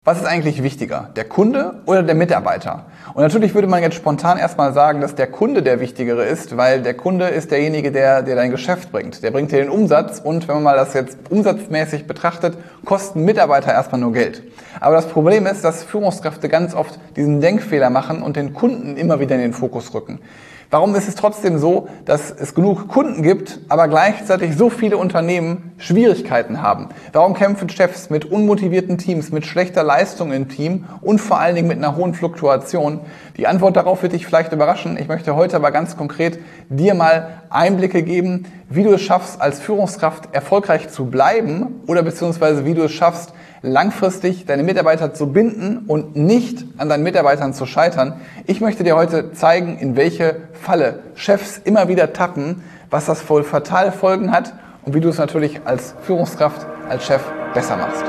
Was ist eigentlich wichtiger, der Kunde oder der Mitarbeiter? Und natürlich würde man jetzt spontan erstmal sagen, dass der Kunde der Wichtigere ist, weil der Kunde ist derjenige, der dein Geschäft bringt. Der bringt dir den Umsatz und wenn man mal das jetzt umsatzmäßig betrachtet, kosten Mitarbeiter erstmal nur Geld. Aber das Problem ist, dass Führungskräfte ganz oft diesen Denkfehler machen und den Kunden immer wieder in den Fokus rücken. Warum ist es trotzdem so, dass es genug Kunden gibt, aber gleichzeitig so viele Unternehmen Schwierigkeiten haben? Warum kämpfen Chefs mit unmotivierten Teams, mit schlechter Leistung im Team und vor allen Dingen mit einer hohen Fluktuation? Die Antwort darauf wird dich vielleicht überraschen. Ich möchte heute aber ganz konkret dir mal Einblicke geben, wie du es schaffst, als Führungskraft erfolgreich zu bleiben oder beziehungsweise wie du es schaffst, langfristig deine Mitarbeiter zu binden und nicht an deinen Mitarbeitern zu scheitern. Ich möchte dir heute zeigen, in welche Falle Chefs immer wieder tappen, was das wohl fatale Folgen hat und wie du es natürlich als Führungskraft, als Chef besser machst.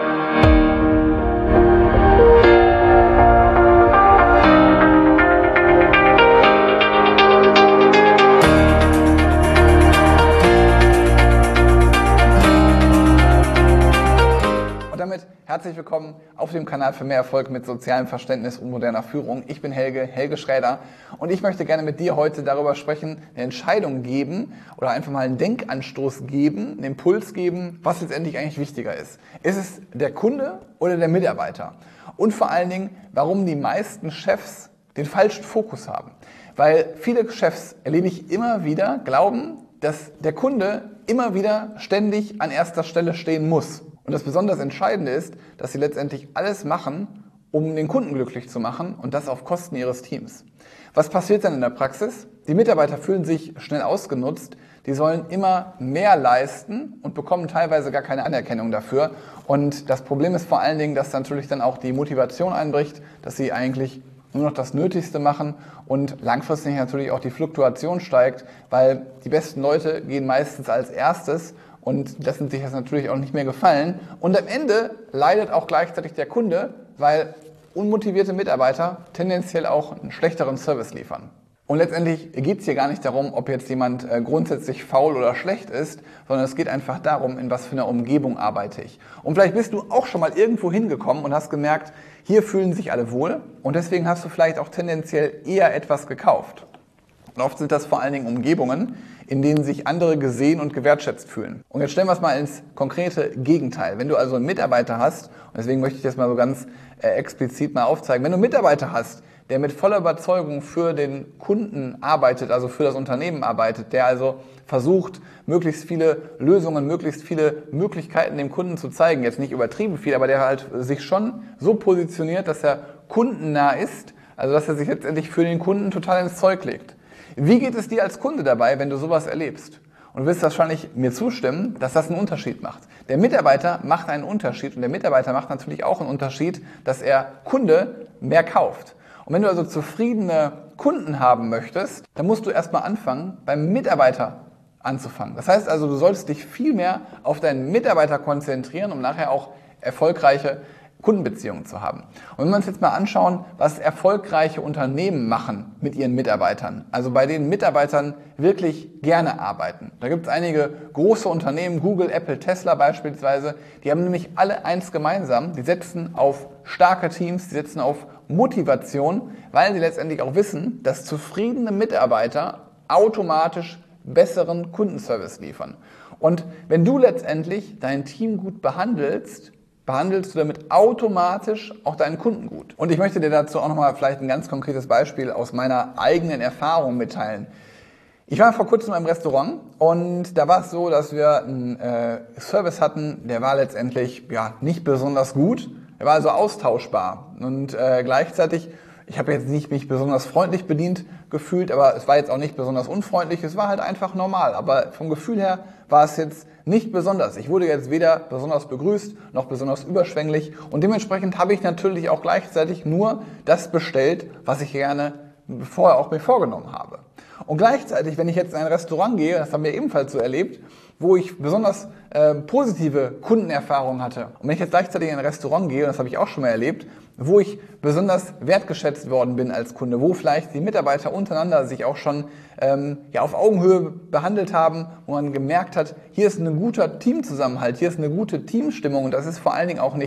Herzlich willkommen auf dem Kanal für mehr Erfolg mit sozialem Verständnis und moderner Führung. Ich bin Helge Schräder und ich möchte gerne mit dir heute darüber sprechen, eine Entscheidung geben oder einfach mal einen Denkanstoß geben, einen Impuls geben, was letztendlich eigentlich wichtiger ist. Ist es der Kunde oder der Mitarbeiter? Und vor allen Dingen, warum die meisten Chefs den falschen Fokus haben. Weil viele Chefs, erlebe ich immer wieder, glauben, dass der Kunde immer wieder ständig an erster Stelle stehen muss. Und das besonders Entscheidende ist, dass sie letztendlich alles machen, um den Kunden glücklich zu machen und das auf Kosten ihres Teams. Was passiert dann in der Praxis? Die Mitarbeiter fühlen sich schnell ausgenutzt, die sollen immer mehr leisten und bekommen teilweise gar keine Anerkennung dafür. Und das Problem ist vor allen Dingen, dass natürlich dann auch die Motivation einbricht, dass sie eigentlich nur noch das Nötigste machen und langfristig natürlich auch die Fluktuation steigt, weil die besten Leute gehen meistens als erstes und lassen sich das natürlich auch nicht mehr gefallen. Und am Ende leidet auch gleichzeitig der Kunde, weil unmotivierte Mitarbeiter tendenziell auch einen schlechteren Service liefern. Und letztendlich geht es hier gar nicht darum, ob jetzt jemand grundsätzlich faul oder schlecht ist, sondern es geht einfach darum, in was für einer Umgebung arbeite ich. Und vielleicht bist du auch schon mal irgendwo hingekommen und hast gemerkt, hier fühlen sich alle wohl und deswegen hast du vielleicht auch tendenziell eher etwas gekauft. Und oft sind das vor allen Dingen Umgebungen, in denen sich andere gesehen und gewertschätzt fühlen. Und jetzt stellen wir es mal ins konkrete Gegenteil. Wenn du also einen Mitarbeiter hast, und deswegen möchte ich das mal so ganz explizit mal aufzeigen, wenn du einen Mitarbeiter hast, der mit voller Überzeugung für den Kunden arbeitet, also für das Unternehmen arbeitet, der also versucht, möglichst viele Lösungen, möglichst viele Möglichkeiten dem Kunden zu zeigen, jetzt nicht übertrieben viel, aber der halt sich schon so positioniert, dass er kundennah ist, also dass er sich letztendlich für den Kunden total ins Zeug legt. Wie geht es dir als Kunde dabei, wenn du sowas erlebst? Und du wirst wahrscheinlich mir zustimmen, dass das einen Unterschied macht. Der Mitarbeiter macht einen Unterschied und der Mitarbeiter macht natürlich auch einen Unterschied, dass er Kunde mehr kauft. Und wenn du also zufriedene Kunden haben möchtest, dann musst du erstmal anfangen, beim Mitarbeiter anzufangen. Das heißt also, du solltest dich viel mehr auf deinen Mitarbeiter konzentrieren, um nachher auch erfolgreiche Kundenbeziehungen zu haben. Und wenn wir uns jetzt mal anschauen, was erfolgreiche Unternehmen machen mit ihren Mitarbeitern, also bei denen Mitarbeitern wirklich gerne arbeiten. Da gibt es einige große Unternehmen, Google, Apple, Tesla beispielsweise, die haben nämlich alle eins gemeinsam, die setzen auf starke Teams, die setzen auf Motivation, weil sie letztendlich auch wissen, dass zufriedene Mitarbeiter automatisch besseren Kundenservice liefern. Und wenn du letztendlich dein Team gut behandelst du damit automatisch auch deinen Kunden gut. Und ich möchte dir dazu auch nochmal vielleicht ein ganz konkretes Beispiel aus meiner eigenen Erfahrung mitteilen. Ich war vor kurzem im Restaurant und da war es so, dass wir einen Service hatten, der war letztendlich nicht besonders gut. Er war also austauschbar und gleichzeitig, ich habe jetzt nicht mich besonders freundlich bedient gefühlt, aber es war jetzt auch nicht besonders unfreundlich, es war halt einfach normal. Aber vom Gefühl her war es jetzt nicht besonders. Ich wurde jetzt weder besonders begrüßt, noch besonders überschwänglich und dementsprechend habe ich natürlich auch gleichzeitig nur das bestellt, was ich gerne vorher auch mir vorgenommen habe. Und gleichzeitig, wenn ich jetzt in ein Restaurant gehe, das haben wir ebenfalls so erlebt, wo ich besonders positive Kundenerfahrungen hatte. Und wenn ich jetzt gleichzeitig in ein Restaurant gehe, und das habe ich auch schon mal erlebt, wo ich besonders wertgeschätzt worden bin als Kunde, wo vielleicht die Mitarbeiter untereinander sich auch schon auf Augenhöhe behandelt haben, wo man gemerkt hat, hier ist ein guter Teamzusammenhalt, hier ist eine gute Teamstimmung und das ist vor allen Dingen auch nicht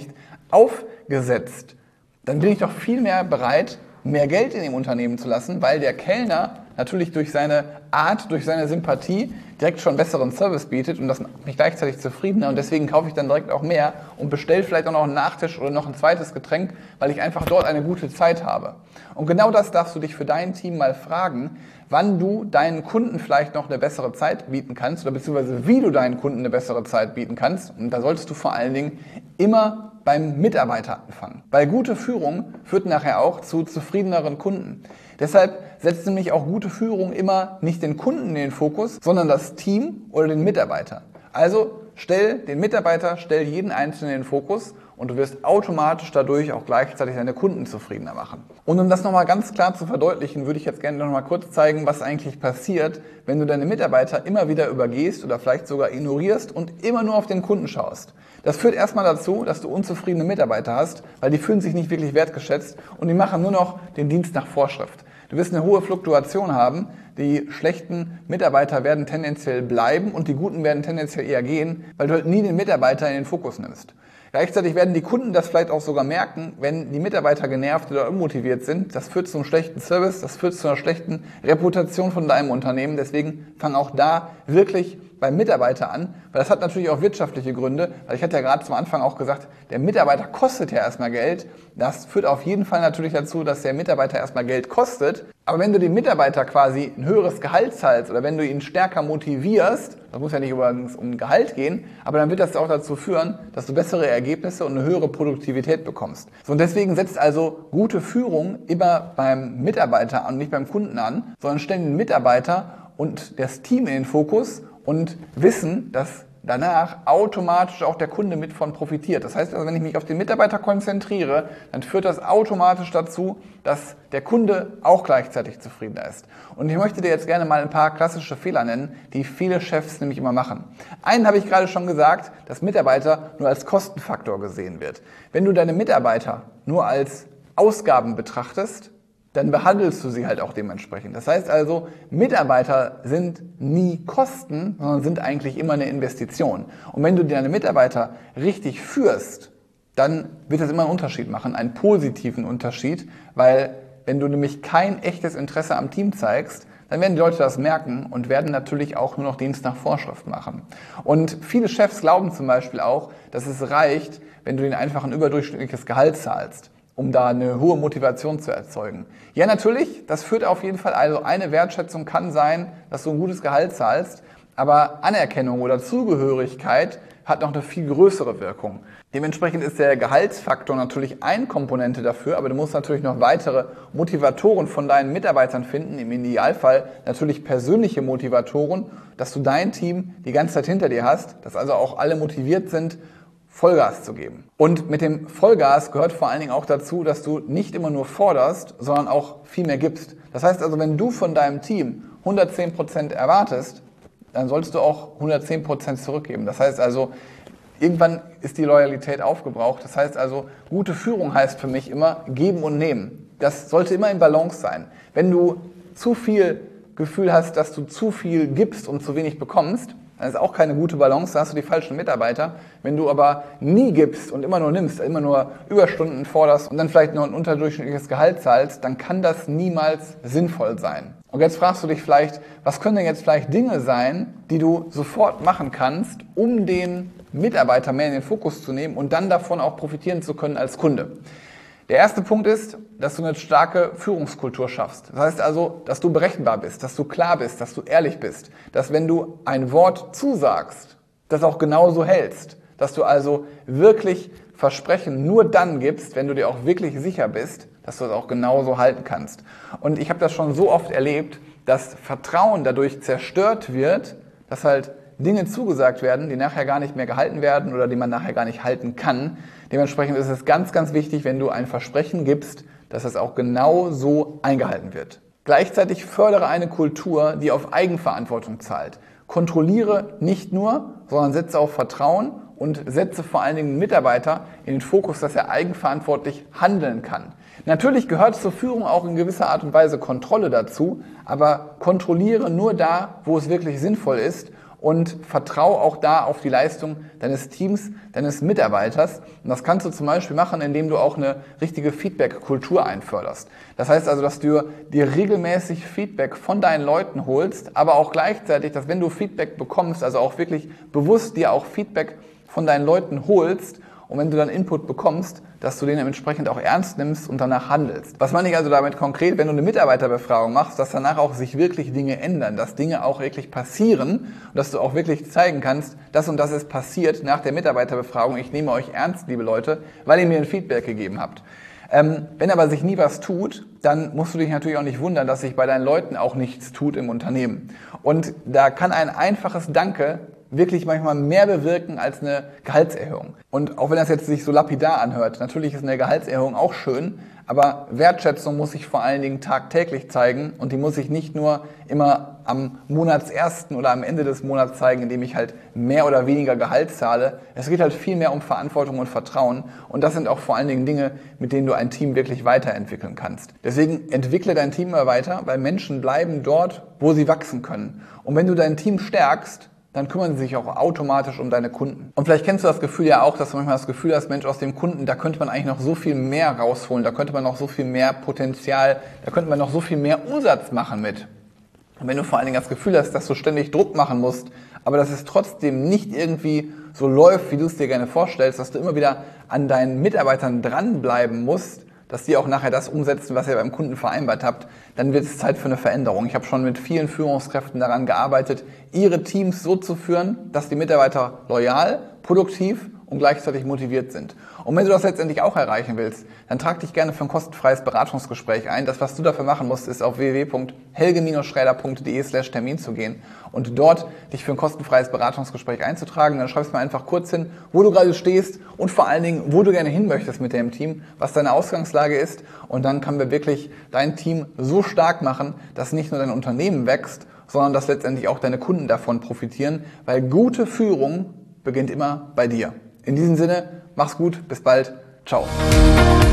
aufgesetzt, dann bin ich doch viel mehr bereit, mehr Geld in dem Unternehmen zu lassen, weil der Kellner natürlich durch seine Art, durch seine Sympathie direkt schon besseren Service bietet und das macht mich gleichzeitig zufriedener und deswegen kaufe ich dann direkt auch mehr und bestelle vielleicht auch noch einen Nachtisch oder noch ein zweites Getränk, weil ich einfach dort eine gute Zeit habe. Und genau das darfst du dich für dein Team mal fragen, wann du deinen Kunden vielleicht noch eine bessere Zeit bieten kannst oder beziehungsweise wie du deinen Kunden eine bessere Zeit bieten kannst. Und da solltest du vor allen Dingen immer beim Mitarbeiter anfangen. Weil gute Führung führt nachher auch zu zufriedeneren Kunden. Deshalb setzt nämlich auch gute Führung immer nicht den Kunden in den Fokus, sondern das Team oder den Mitarbeiter. Also stell den Mitarbeiter, stell jeden Einzelnen in den Fokus und du wirst automatisch dadurch auch gleichzeitig deine Kunden zufriedener machen. Und um das nochmal ganz klar zu verdeutlichen, würde ich jetzt gerne nochmal kurz zeigen, was eigentlich passiert, wenn du deine Mitarbeiter immer wieder übergehst oder vielleicht sogar ignorierst und immer nur auf den Kunden schaust. Das führt erstmal dazu, dass du unzufriedene Mitarbeiter hast, weil die fühlen sich nicht wirklich wertgeschätzt und die machen nur noch den Dienst nach Vorschrift. Du wirst eine hohe Fluktuation haben, die schlechten Mitarbeiter werden tendenziell bleiben und die guten werden tendenziell eher gehen, weil du halt nie den Mitarbeiter in den Fokus nimmst. Gleichzeitig werden die Kunden das vielleicht auch sogar merken, wenn die Mitarbeiter genervt oder unmotiviert sind. Das führt zu einem schlechten Service, das führt zu einer schlechten Reputation von deinem Unternehmen. Deswegen fang auch da wirklich beim Mitarbeiter an, weil das hat natürlich auch wirtschaftliche Gründe, weil ich hatte ja gerade zum Anfang auch gesagt, der Mitarbeiter kostet ja erstmal Geld. Das führt auf jeden Fall natürlich dazu, dass der Mitarbeiter erstmal Geld kostet. Aber wenn du dem Mitarbeiter quasi ein höheres Gehalt zahlst oder wenn du ihn stärker motivierst, das muss ja nicht übrigens um Gehalt gehen, aber dann wird das auch dazu führen, dass du bessere Ergebnisse und eine höhere Produktivität bekommst. So, und deswegen setzt also gute Führung immer beim Mitarbeiter an, nicht beim Kunden an, sondern stell den Mitarbeiter und das Team in den Fokus und wissen, dass danach automatisch auch der Kunde mit von profitiert. Das heißt also, wenn ich mich auf den Mitarbeiter konzentriere, dann führt das automatisch dazu, dass der Kunde auch gleichzeitig zufriedener ist. Und ich möchte dir jetzt gerne mal ein paar klassische Fehler nennen, die viele Chefs nämlich immer machen. Einen habe ich gerade schon gesagt, dass Mitarbeiter nur als Kostenfaktor gesehen wird. Wenn du deine Mitarbeiter nur als Ausgaben betrachtest, dann behandelst du sie halt auch dementsprechend. Das heißt also, Mitarbeiter sind nie Kosten, sondern sind eigentlich immer eine Investition. Und wenn du deine Mitarbeiter richtig führst, dann wird das immer einen Unterschied machen, einen positiven Unterschied, weil wenn du nämlich kein echtes Interesse am Team zeigst, dann werden die Leute das merken und werden natürlich auch nur noch Dienst nach Vorschrift machen. Und viele Chefs glauben zum Beispiel auch, dass es reicht, wenn du ihnen einfach ein überdurchschnittliches Gehalt zahlst, um da eine hohe Motivation zu erzeugen. Ja, natürlich, das führt auf jeden Fall, also eine Wertschätzung kann sein, dass du ein gutes Gehalt zahlst, aber Anerkennung oder Zugehörigkeit hat noch eine viel größere Wirkung. Dementsprechend ist der Gehaltsfaktor natürlich eine Komponente dafür, aber du musst natürlich noch weitere Motivatoren von deinen Mitarbeitern finden, im Idealfall natürlich persönliche Motivatoren, dass du dein Team die ganze Zeit hinter dir hast, dass also auch alle motiviert sind, Vollgas zu geben. Und mit dem Vollgas gehört vor allen Dingen auch dazu, dass du nicht immer nur forderst, sondern auch viel mehr gibst. Das heißt also, wenn du von deinem Team 110% erwartest, dann solltest du auch 110% zurückgeben. Das heißt also, irgendwann ist die Loyalität aufgebraucht. Das heißt also, gute Führung heißt für mich immer geben und nehmen. Das sollte immer in Balance sein. Wenn du zu viel Gefühl hast, dass du zu viel gibst und zu wenig bekommst, dann ist auch keine gute Balance, da hast du die falschen Mitarbeiter. Wenn du aber nie gibst und immer nur nimmst, immer nur Überstunden forderst und dann vielleicht nur ein unterdurchschnittliches Gehalt zahlst, dann kann das niemals sinnvoll sein. Und jetzt fragst du dich vielleicht, was können denn jetzt vielleicht Dinge sein, die du sofort machen kannst, um den Mitarbeiter mehr in den Fokus zu nehmen und dann davon auch profitieren zu können als Kunde. Der erste Punkt ist, dass du eine starke Führungskultur schaffst. Das heißt also, dass du berechenbar bist, dass du klar bist, dass du ehrlich bist, dass wenn du ein Wort zusagst, das auch genauso hältst, dass du also wirklich Versprechen nur dann gibst, wenn du dir auch wirklich sicher bist, dass du es auch genauso halten kannst. Und ich habe das schon so oft erlebt, dass Vertrauen dadurch zerstört wird, dass halt Dinge zugesagt werden, die nachher gar nicht mehr gehalten werden oder die man nachher gar nicht halten kann. Dementsprechend ist es ganz, ganz wichtig, wenn du ein Versprechen gibst, dass es auch genau so eingehalten wird. Gleichzeitig fördere eine Kultur, die auf Eigenverantwortung zahlt. Kontrolliere nicht nur, sondern setze auf Vertrauen und setze vor allen Dingen den Mitarbeiter in den Fokus, dass er eigenverantwortlich handeln kann. Natürlich gehört zur Führung auch in gewisser Art und Weise Kontrolle dazu, aber kontrolliere nur da, wo es wirklich sinnvoll ist und vertrau auch da auf die Leistung deines Teams, deines Mitarbeiters. Und das kannst du zum Beispiel machen, indem du auch eine richtige Feedback-Kultur einförderst. Das heißt also, dass du dir regelmäßig Feedback von deinen Leuten holst, aber auch gleichzeitig, dass wenn du Feedback bekommst, also auch wirklich bewusst dir auch Feedback von deinen Leuten holst, und wenn du dann Input bekommst, dass du den entsprechend auch ernst nimmst und danach handelst. Was meine ich also damit konkret? Wenn du eine Mitarbeiterbefragung machst, dass danach auch sich wirklich Dinge ändern, dass Dinge auch wirklich passieren und dass du auch wirklich zeigen kannst, das und das ist passiert nach der Mitarbeiterbefragung. Ich nehme euch ernst, liebe Leute, weil ihr mir ein Feedback gegeben habt. Wenn aber sich nie was tut, dann musst du dich natürlich auch nicht wundern, dass sich bei deinen Leuten auch nichts tut im Unternehmen. Und da kann ein einfaches Danke wirklich manchmal mehr bewirken als eine Gehaltserhöhung. Und auch wenn das jetzt sich so lapidar anhört, natürlich ist eine Gehaltserhöhung auch schön, aber Wertschätzung muss sich vor allen Dingen tagtäglich zeigen und die muss sich nicht nur immer am Monatsersten oder am Ende des Monats zeigen, indem ich halt mehr oder weniger Gehalt zahle. Es geht halt viel mehr um Verantwortung und Vertrauen und das sind auch vor allen Dingen Dinge, mit denen du ein Team wirklich weiterentwickeln kannst. Deswegen entwickle dein Team immer weiter, weil Menschen bleiben dort, wo sie wachsen können. Und wenn du dein Team stärkst, dann kümmern sie sich auch automatisch um deine Kunden. Und vielleicht kennst du das Gefühl ja auch, dass du manchmal das Gefühl hast, Mensch, aus dem Kunden, da könnte man eigentlich noch so viel mehr rausholen, da könnte man noch so viel mehr Potenzial, da könnte man noch so viel mehr Umsatz machen mit. Und wenn du vor allen Dingen das Gefühl hast, dass du ständig Druck machen musst, aber dass es trotzdem nicht irgendwie so läuft, wie du es dir gerne vorstellst, dass du immer wieder an deinen Mitarbeitern dranbleiben musst, dass die auch nachher das umsetzen, was ihr beim Kunden vereinbart habt, dann wird es Zeit für eine Veränderung. Ich habe schon mit vielen Führungskräften daran gearbeitet, ihre Teams so zu führen, dass die Mitarbeiter loyal, produktiv und gleichzeitig motiviert sind. Und wenn du das letztendlich auch erreichen willst, dann trag dich gerne für ein kostenfreies Beratungsgespräch ein. Das, was du dafür machen musst, ist auf www.helge-schräder.de/Termin zu gehen und dort dich für ein kostenfreies Beratungsgespräch einzutragen. Dann schreibst du mir einfach kurz hin, wo du gerade stehst und vor allen Dingen, wo du gerne hin möchtest mit deinem Team, was deine Ausgangslage ist. Und dann können wir wirklich dein Team so stark machen, dass nicht nur dein Unternehmen wächst, sondern dass letztendlich auch deine Kunden davon profitieren, weil gute Führung beginnt immer bei dir. In diesem Sinne, mach's gut, bis bald, ciao.